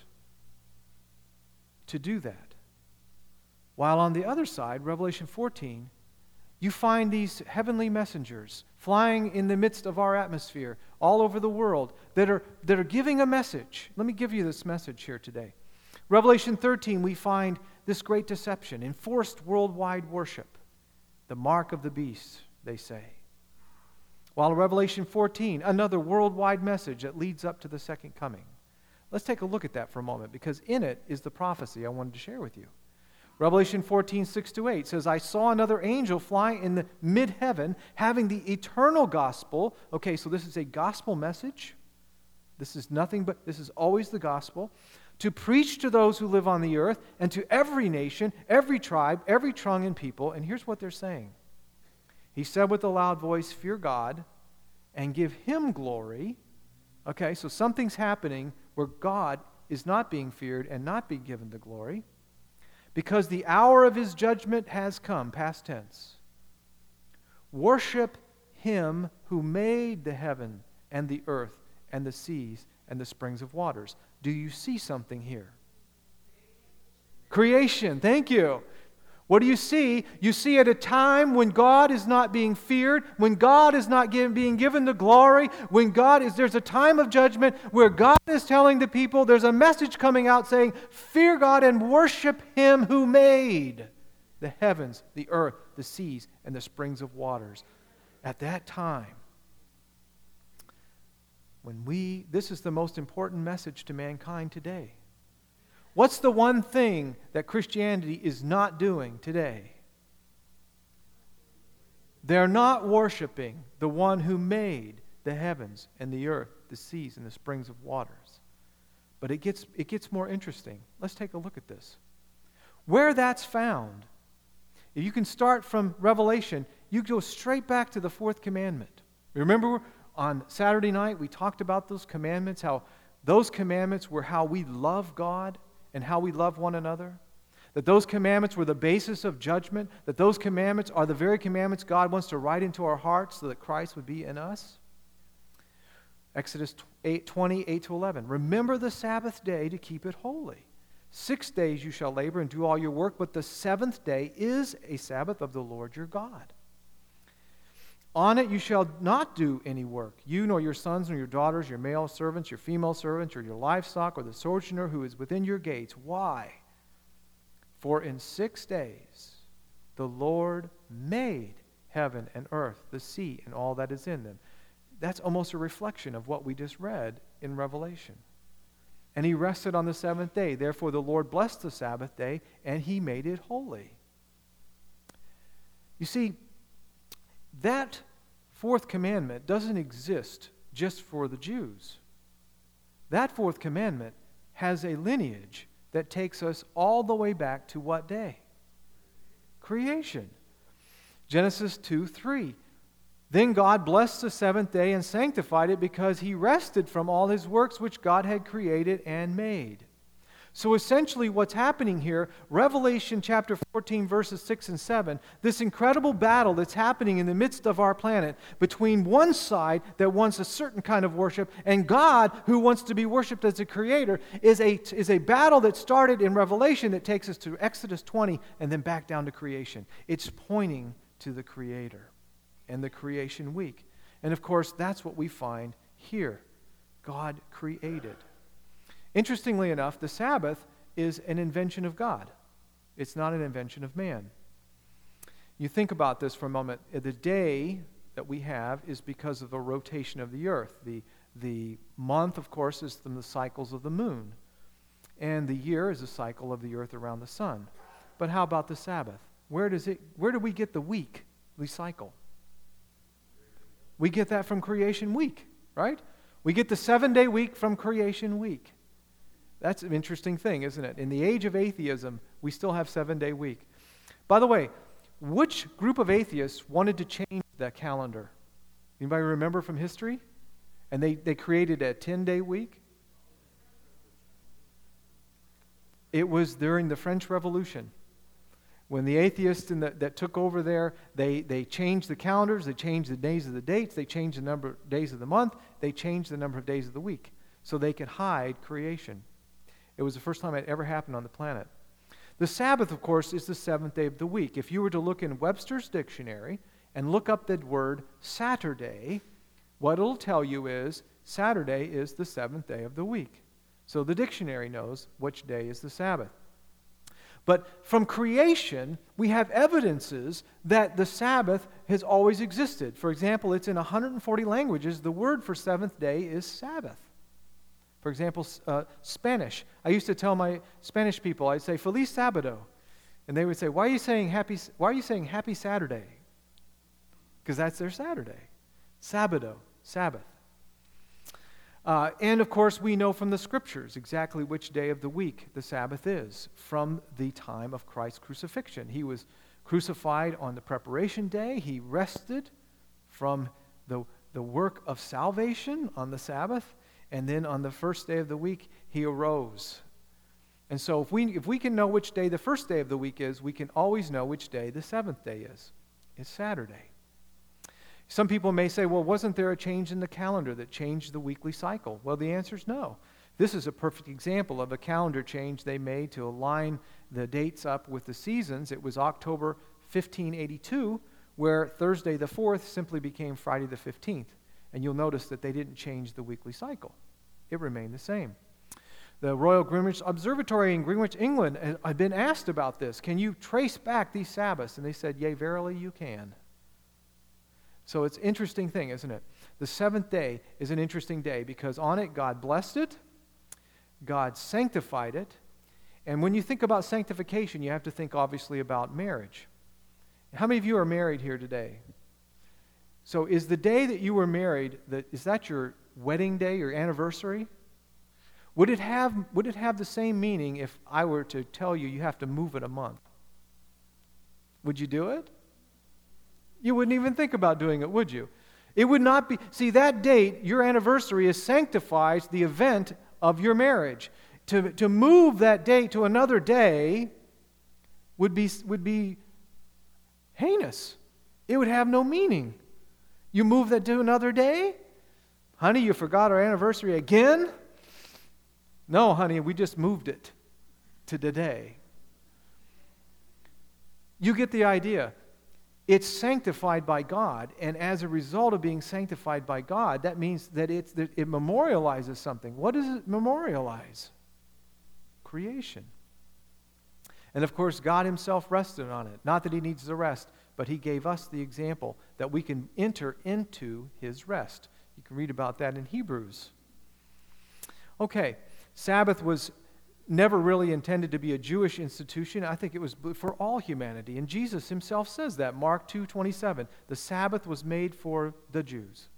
Speaker 1: to do that. While on the other side, Revelation 14, you find these heavenly messengers flying in the midst of our atmosphere all over the world that are giving a message. Let me give you this message here today. Revelation 13, we find this great deception, enforced worldwide worship, the mark of the beast, they say. While in Revelation 14, another worldwide message that leads up to the second coming. Let's take a look at that for a moment, because in it is the prophecy I wanted to share with you. Revelation 14, 6-8 says, I saw another angel fly in the mid-heaven, having the eternal gospel. Okay, so this is a gospel message. This is always the gospel. To preach to those who live on the earth, and to every nation, every tribe, every tongue and people. And here's what they're saying. He said with a loud voice, fear God, and give Him glory. Okay, so something's happening where God is not being feared and not being given the glory. Because the hour of His judgment has come, past tense. Worship Him who made the heaven and the earth and the seas and the springs of waters. Do you see something here? Creation, thank you. What do you see? You see at a time when God is not being feared, when God is not being given the glory, there's a time of judgment where God is telling the people, there's a message coming out saying, fear God and worship Him who made the heavens, the earth, the seas, and the springs of waters. At that time, this is the most important message to mankind today. What's the one thing that Christianity is not doing today? They're not worshiping the one who made the heavens and the earth, the seas, and the springs of waters. But it gets more interesting. Let's take a look at this. Where that's found, if you can start from Revelation, you go straight back to the fourth commandment. Remember on Saturday night we talked about those commandments, how those commandments were how we love God and how we love one another, that those commandments were the basis of judgment, that those commandments are the very commandments God wants to write into our hearts so that Christ would be in us. Exodus 20, 8-11. Remember the Sabbath day to keep it holy. 6 days you shall labor and do all your work, but the seventh day is a Sabbath of the Lord your God. On it you shall not do any work, you nor your sons nor your daughters, your male servants, your female servants, or your livestock, or the sojourner who is within your gates. Why? For in 6 days the Lord made heaven and earth, the sea, and all that is in them. That's almost a reflection of what we just read in Revelation. And He rested on the seventh day. Therefore the Lord blessed the Sabbath day, and He made it holy. You see, that fourth commandment doesn't exist just for the Jews. That fourth commandment has a lineage that takes us all the way back to what day? Creation. Genesis 2:3. Then God blessed the seventh day and sanctified it because He rested from all His works which God had created and made. So essentially what's happening here, Revelation chapter 14, verses 6 and 7, this incredible battle that's happening in the midst of our planet between one side that wants a certain kind of worship and God who wants to be worshipped as a creator is a battle that started in Revelation that takes us to Exodus 20 and then back down to creation. It's pointing to the Creator and the creation week. And of course, that's what we find here. God created. Interestingly enough, the Sabbath is an invention of God. It's not an invention of man. You think about this for a moment. The day that we have is because of the rotation of the earth. The month, of course, is from the cycles of the moon. And the year is a cycle of the earth around the sun. But how about the Sabbath? Where do we get the weekly cycle? We get that from creation week, right? We get the 7-day week from creation week. That's an interesting thing, isn't it? In the age of atheism, we still have 7-day week. By the way, which group of atheists wanted to change that calendar? Anybody remember from history? And they created a 10-day week. It was during the French Revolution. When the atheists that took over there, they changed the calendars, they changed the days of the dates, they changed the number of days of the month, they changed the number of days of the week so they could hide creation. It was the first time it ever happened on the planet. The Sabbath, of course, is the seventh day of the week. If you were to look in Webster's dictionary and look up the word Saturday, what it'll tell you is Saturday is the seventh day of the week. So the dictionary knows which day is the Sabbath. But from creation, we have evidences that the Sabbath has always existed. For example, it's in 140 languages. The word for seventh day is Sabbath. For example, Spanish. I used to tell my Spanish people, I'd say, Feliz Sábado. And they would say, why are you saying happy Saturday? Because that's their Saturday. Sábado, Sabbath. And of course, we know from the Scriptures exactly which day of the week the Sabbath is from the time of Christ's crucifixion. He was crucified on the preparation day. He rested from the work of salvation on the Sabbath. And then on the first day of the week, he arose. And so if we can know which day the first day of the week is, we can always know which day the seventh day is. It's Saturday. Some people may say, well, wasn't there a change in the calendar that changed the weekly cycle? Well, the answer is no. This is a perfect example of a calendar change they made to align the dates up with the seasons. It was October 1582, where Thursday the 4th simply became Friday the 15th. And you'll notice that they didn't change the weekly cycle. It remained the same. The Royal Greenwich Observatory in Greenwich, England, had been asked about this. Can you trace back these Sabbaths? And they said, yea, verily you can. So it's an interesting thing, isn't it? The seventh day is an interesting day because on it God blessed it, God sanctified it, and when you think about sanctification, you have to think obviously about marriage. How many of you are married here today? So is the day that you were married, is that your wedding day, your anniversary? Would it have the same meaning if I were to tell you you have to move it a month? Would you do it? You wouldn't even think about doing it, would you? It would not be. See, that date, your anniversary, sanctifies the event of your marriage. To move that date to another day would be heinous. It would have no meaning. You move that to another day? Honey, you forgot our anniversary again? No, honey, we just moved it to today. You get the idea. It's sanctified by God, and as a result of being sanctified by God, that means that it memorializes something. What does it memorialize? Creation. And of course, God himself rested on it. Not that he needs the rest, but he gave us the example that we can enter into his rest. You can read about that in Hebrews. Okay, Sabbath was never really intended to be a Jewish institution. I think it was for all humanity. And Jesus himself says that, Mark 2:27. The Sabbath was made for the Jews.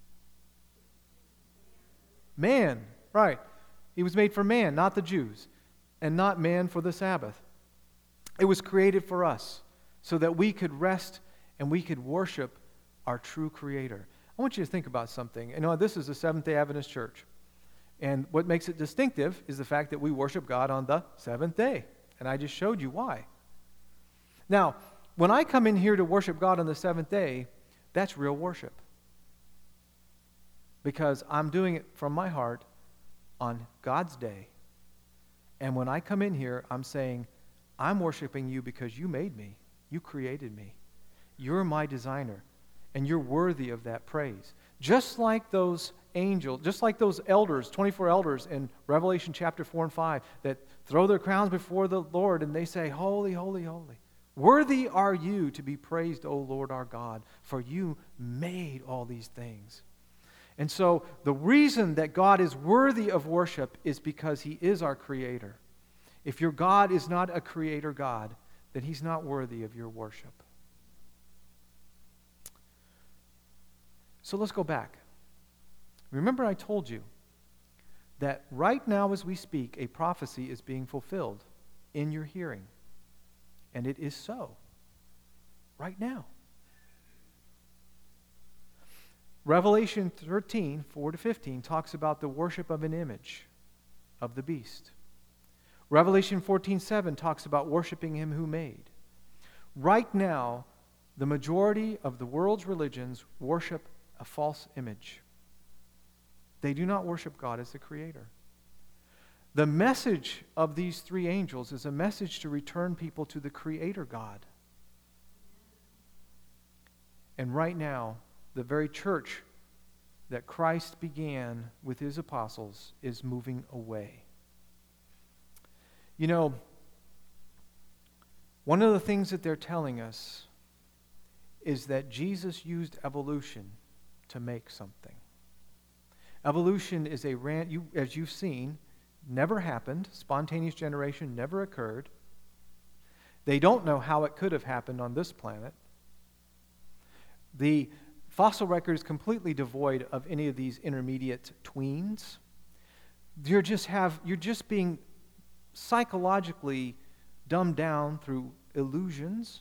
Speaker 1: Man, right. He was made for man, not the Jews. And not man for the Sabbath. It was created for us so that we could rest and we could worship our true Creator. I want you to think about something. You know, this is the Seventh-day Adventist Church. And what makes it distinctive is the fact that we worship God on the seventh day. And I just showed you why. Now, when I come in here to worship God on the seventh day, that's real worship. Because I'm doing it from my heart on God's day. And when I come in here, I'm saying, I'm worshiping you because you made me. You created me. You're my designer. And you're worthy of that praise. Just like those angels, just like those elders, 24 elders in Revelation chapter 4 and 5 that throw their crowns before the Lord and they say, holy, holy, holy. Worthy are you to be praised, O Lord our God, for you made all these things. And so the reason that God is worthy of worship is because he is our creator. If your God is not a creator God, then he's not worthy of your worship. So let's go back. Remember I told you that right now as we speak, a prophecy is being fulfilled in your hearing. And it is so. Right now. Revelation 13, 4-15, talks about the worship of an image of the beast. Revelation 14:7 talks about worshiping him who made. Right now, the majority of the world's religions worship a false image. They do not worship God as the creator. The message of these three angels is a message to return people to the creator God. And right now, the very church that Christ began with his apostles is moving away. You know, one of the things that they're telling us is that Jesus used evolution to make something. Evolution is as you've seen, never happened. Spontaneous generation never occurred. They don't know how it could have happened on this planet. The fossil record is completely devoid of any of these intermediate tweens. You're just being psychologically dumbed down through illusions.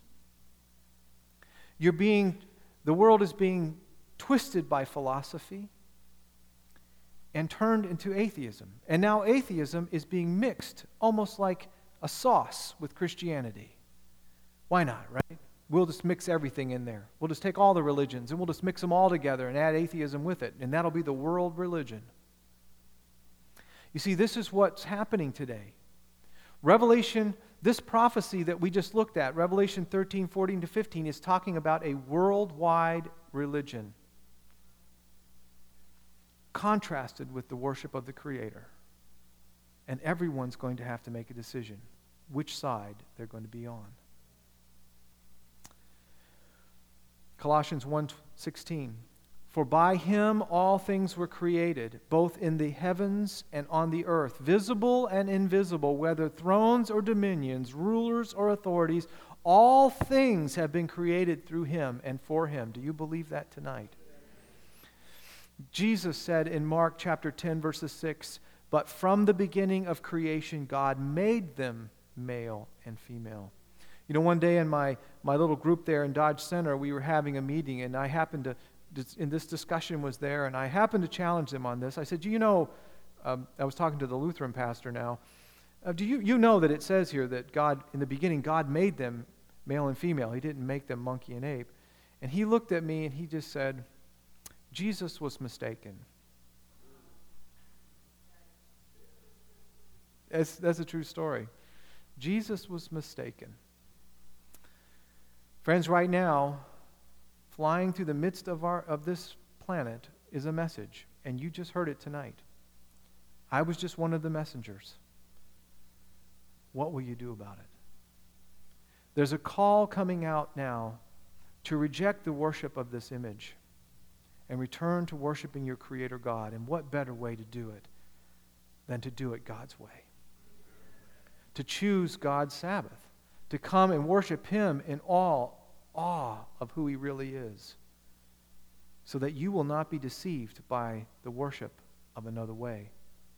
Speaker 1: The world is being twisted by philosophy and turned into atheism. And now atheism is being mixed almost like a sauce with Christianity. Why not, right? We'll just mix everything in there. We'll just take all the religions and we'll just mix them all together and add atheism with it, and that'll be the world religion. You see, this is what's happening today. Revelation, this prophecy that we just looked at, Revelation 13, 14-15, is talking about a worldwide religion contrasted with the worship of the Creator. And everyone's going to have to make a decision which side they're going to be on. Colossians 1:16, for by him all things were created, both in the heavens and on the earth, visible and invisible, whether thrones or dominions, rulers or authorities, all things have been created through him and for him. Do you believe that tonight? Jesus said in Mark chapter 10, verses 6, but from the beginning of creation, God made them male and female. You know, one day in my little group there in Dodge Center, we were having a meeting, and I happened to, and this discussion was there, and I happened to challenge them on this. I said, you know, I was talking to the Lutheran pastor now, do you know that it says here that God, in the beginning, God made them male and female. He didn't make them monkey and ape. And he looked at me and he just said, Jesus was mistaken. That's a true story. Jesus was mistaken. Friends, right now, flying through the midst of this planet is a message, and you just heard it tonight. I was just one of the messengers. What will you do about it? There's a call coming out now to reject the worship of this image and return to worshiping your Creator God. And what better way to do it than to do it God's way? To choose God's Sabbath, to come and worship Him in all awe of who He really is, so that you will not be deceived by the worship of another way.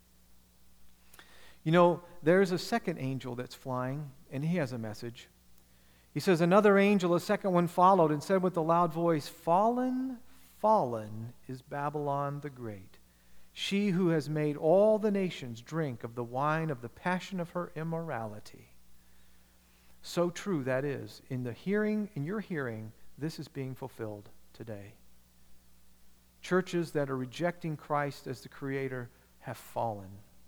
Speaker 1: You know, there's a second angel that's flying, and he has a message. He says, another angel, a second one, followed and said with a loud voice, fallen, fallen is Babylon the Great, she who has made all the nations drink of the wine of the passion of her immorality. So true that is. In your hearing, this is being fulfilled today. Churches that are rejecting Christ as the Creator have fallen.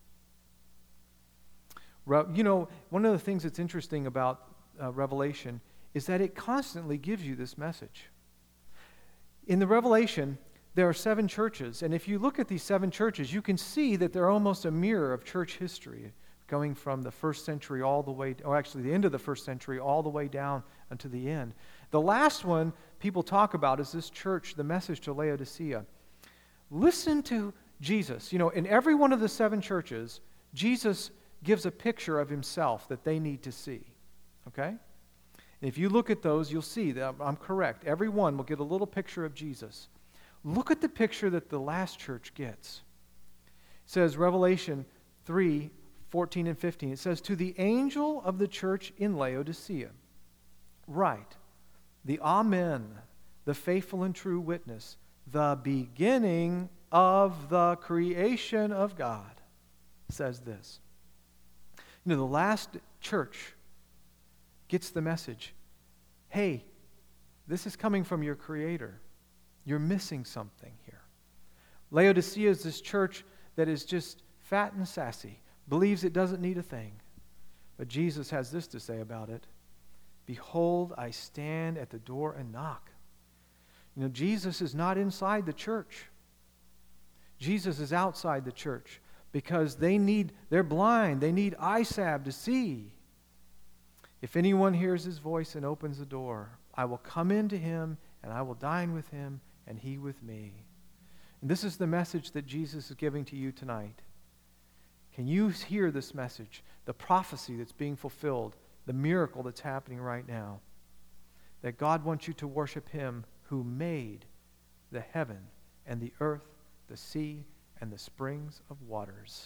Speaker 1: You know, one of the things that's interesting about Revelation is that it constantly gives you this message. In the Revelation, there are 7 churches, and if you look at these 7 churches, you can see that they're almost a mirror of church history, going from the first century all the way, or actually the end of the first century all the way down unto the end. The last one people talk about is this church, the message to Laodicea. Listen to Jesus. You know, in every one of the 7 churches, Jesus gives a picture of himself that they need to see. Okay? And if you look at those, you'll see that I'm correct. Every one will get a little picture of Jesus. Look at the picture that the last church gets. It says, Revelation 3, 14 and 15, it says, to the angel of the church in Laodicea, write, the Amen, the faithful and true witness, the beginning of the creation of God, says this. You know, the last church gets the message. Hey, this is coming from your Creator. You're missing something here. Laodicea is this church that is just fat and sassy, believes it doesn't need a thing. But Jesus has this to say about it. Behold, I stand at the door and knock. You know, Jesus is not inside the church. Jesus is outside the church because they're blind. They need eye salve to see. If anyone hears his voice and opens the door, I will come into him and I will dine with him and he with me. And this is the message that Jesus is giving to you tonight. Can you hear this message? The prophecy that's being fulfilled, the miracle that's happening right now. That God wants you to worship Him who made the heaven and the earth, the sea, and the springs of waters.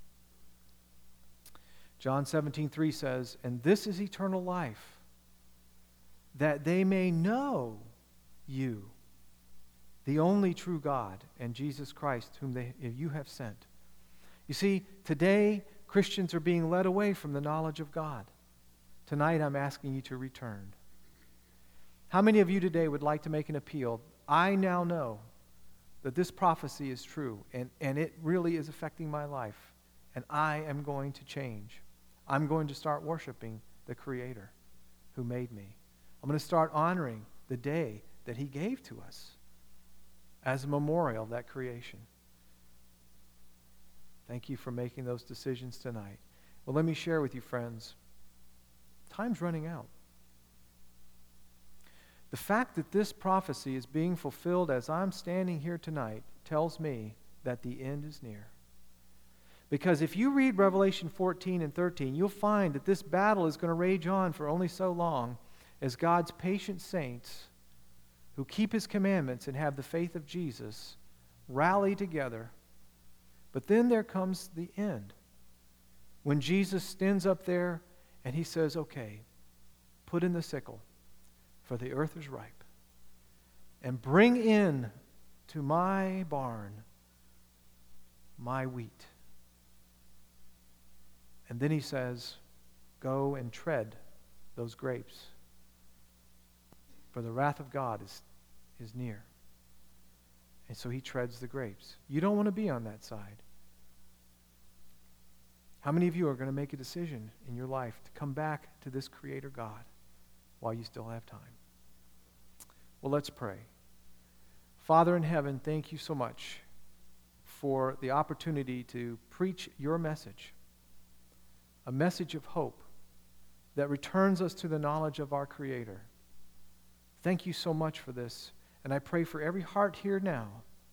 Speaker 1: John 17:3 says, and this is eternal life, that they may know you, the only true God, and Jesus Christ, whom you have sent. You see, today, Christians are being led away from the knowledge of God. Tonight, I'm asking you to return. How many of you today would like to make an appeal? I now know that this prophecy is true, and it really is affecting my life, and I am going to change. I'm going to start worshiping the Creator who made me. I'm going to start honoring the day that He gave to us as a memorial of that creation. Thank you for making those decisions tonight. Well, let me share with you, friends. Time's running out. The fact that this prophecy is being fulfilled as I'm standing here tonight tells me that the end is near. Because if you read Revelation 14 and 13, you'll find that this battle is going to rage on for only so long as God's patient saints who keep His commandments and have the faith of Jesus rally together. But then there comes the end, when Jesus stands up there and He says, okay, put in the sickle, for the earth is ripe, and bring in to my barn my wheat. And then He says, go and tread those grapes, for the wrath of God is near. And so He treads the grapes. You don't want to be on that side. How many of you are going to make a decision in your life to come back to this Creator God while you still have time? Well, let's pray. Father in heaven, thank you so much for the opportunity to preach your message, a message of hope that returns us to the knowledge of our Creator. Thank you so much for this. And I pray for every heart here now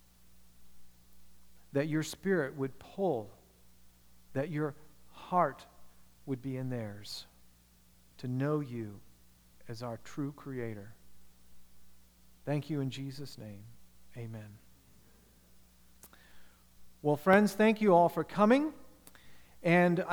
Speaker 1: that your Spirit would pull, that your heart would be in theirs to know you as our true Creator. Thank you in Jesus' name. Amen. Well, friends, thank you all for coming. And